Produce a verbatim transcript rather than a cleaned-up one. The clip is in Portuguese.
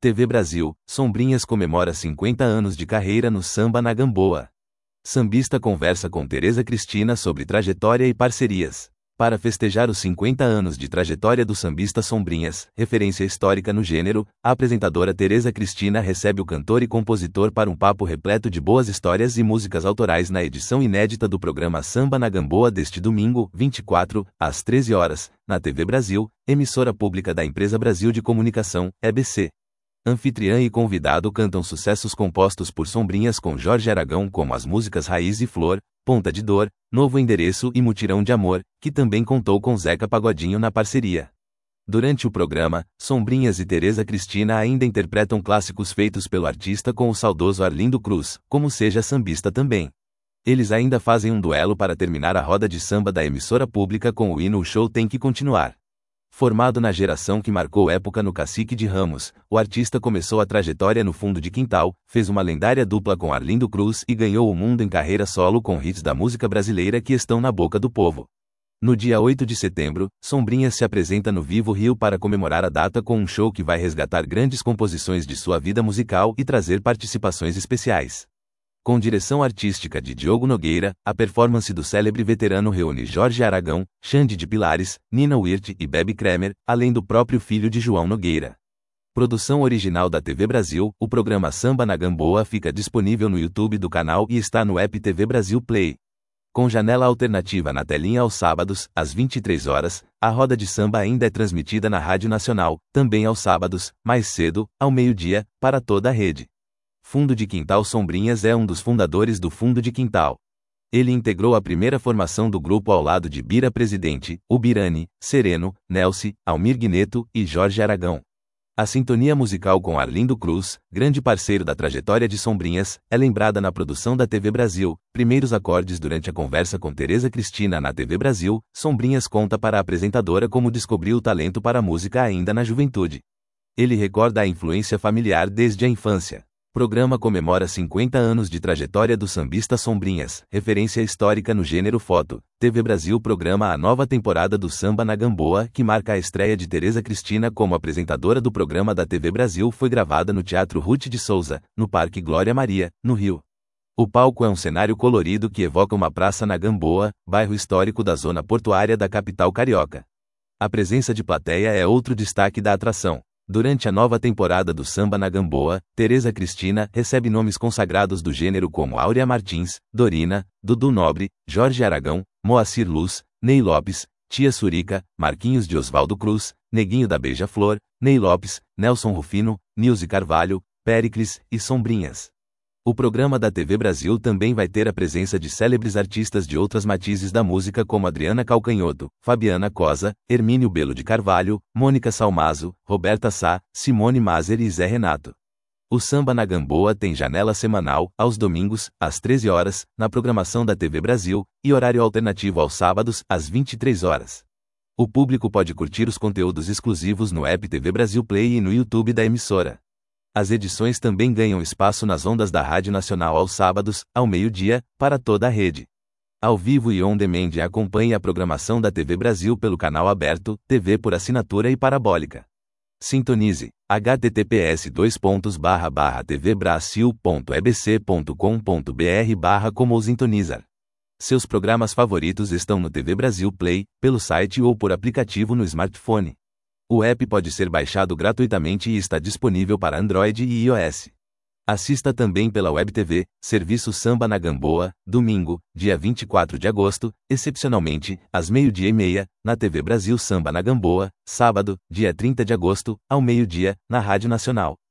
T V Brasil, Sombrinhas comemora cinquenta anos de carreira no samba na Gamboa. Sambista conversa com Tereza Cristina sobre trajetória e parcerias. Para festejar os cinquenta anos de trajetória do sambista Sombrinhas, referência histórica no gênero, a apresentadora Tereza Cristina recebe o cantor e compositor para um papo repleto de boas histórias e músicas autorais na edição inédita do programa Samba na Gamboa deste domingo, vinte e quatro, às treze horas, na T V Brasil, emissora pública da Empresa Brasil de Comunicação, E B C. Anfitriã e convidado cantam sucessos compostos por Sombrinhas com Jorge Aragão, como as músicas Raiz e Flor, Ponta de Dor, Novo Endereço e Mutirão de Amor, que também contou com Zeca Pagodinho na parceria. Durante o programa, Sombrinhas e Tereza Cristina ainda interpretam clássicos feitos pelo artista com o saudoso Arlindo Cruz, como Seja Sambista também. Eles ainda fazem um duelo para terminar a roda de samba da emissora pública com o hino O Show Tem Que Continuar. Formado na geração que marcou época no Cacique de Ramos, o artista começou a trajetória no fundo de quintal, fez uma lendária dupla com Arlindo Cruz e ganhou o mundo em carreira solo com hits da música brasileira que estão na boca do povo. No dia oito de setembro, Sombrinhas se apresenta no Vivo Rio para comemorar a data com um show que vai resgatar grandes composições de sua vida musical e trazer participações especiais. Com direção artística de Diogo Nogueira, a performance do célebre veterano reúne Jorge Aragão, Xande de Pilares, Nina Wirth e Bebe Kremer, além do próprio filho de João Nogueira. Produção original da T V Brasil, o programa Samba na Gamboa fica disponível no YouTube do canal e está no app T V Brasil Play. Com janela alternativa na telinha aos sábados, às vinte e três horas, a roda de samba ainda é transmitida na Rádio Nacional, também aos sábados, mais cedo, ao meio-dia, para toda a rede. Fundo de Quintal Sombrinhas é um dos fundadores do Fundo de Quintal. Ele integrou a primeira formação do grupo ao lado de Bira Presidente, Ubirani, Sereno, Nelce, Almir Guineto e Jorge Aragão. A sintonia musical com Arlindo Cruz, grande parceiro da trajetória de Sombrinhas, é lembrada na produção da T V Brasil. Primeiros acordes durante a conversa com Tereza Cristina na T V Brasil, Sombrinhas conta para a apresentadora como descobriu o talento para a música ainda na juventude. Ele recorda a influência familiar desde a infância. Programa comemora cinquenta anos de trajetória do sambista Sombrinhas, referência histórica no gênero foto. T V Brasil programa a nova temporada do Samba na Gamboa, que marca a estreia de Tereza Cristina como apresentadora do programa da T V Brasil. Foi gravada no Teatro Ruth de Souza, no Parque Glória Maria, no Rio. O palco é um cenário colorido que evoca uma praça na Gamboa, bairro histórico da zona portuária da capital carioca. A presença de plateia é outro destaque da atração. Durante a nova temporada do Samba na Gamboa, Tereza Cristina recebe nomes consagrados do gênero como Áurea Martins, Dorina, Dudu Nobre, Jorge Aragão, Moacir Luz, Ney Lopes, Tia Surica, Marquinhos de Oswaldo Cruz, Neguinho da Beija-Flor, Ney Lopes, Nelson Rufino, Nilce Carvalho, Péricles e Sombrinhas. O programa da T V Brasil também vai ter a presença de célebres artistas de outras matizes da música como Adriana Calcanhoto, Fabiana Cosa, Hermínio Belo de Carvalho, Mônica Salmazo, Roberta Sá, Simone Maser e Zé Renato. O Samba na Gamboa tem janela semanal, aos domingos, às treze horas, na programação da T V Brasil, e horário alternativo aos sábados, às vinte e três horas. O público pode curtir os conteúdos exclusivos no app T V Brasil Play e no YouTube da emissora. As edições também ganham espaço nas ondas da Rádio Nacional aos sábados, ao meio-dia, para toda a rede. Ao vivo e on demand, acompanhe a programação da T V Brasil pelo canal aberto, T V por assinatura e parabólica. Sintonize h t t p s dois pontos barra barra t v brasil ponto e b c ponto com ponto b r barra como sintonizar. Seus programas favoritos estão no T V Brasil Play, pelo site ou por aplicativo no smartphone. O app pode ser baixado gratuitamente e está disponível para Android e iOS. Assista também pela Web T V, serviço Samba na Gamboa, domingo, dia vinte e quatro de agosto, excepcionalmente, às meio-dia e meia, na T V Brasil Samba na Gamboa, sábado, dia trinta de agosto, ao meio-dia, na Rádio Nacional.